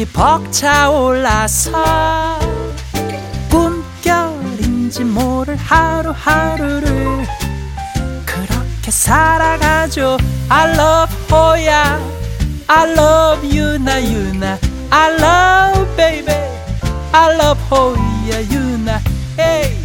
가슴이 벅차올라서 꿈결인지 모를 하루하루를 그렇게 살아가죠. I love 호야, I love 유나 유나, I love baby, I love 호야 유나. Hey.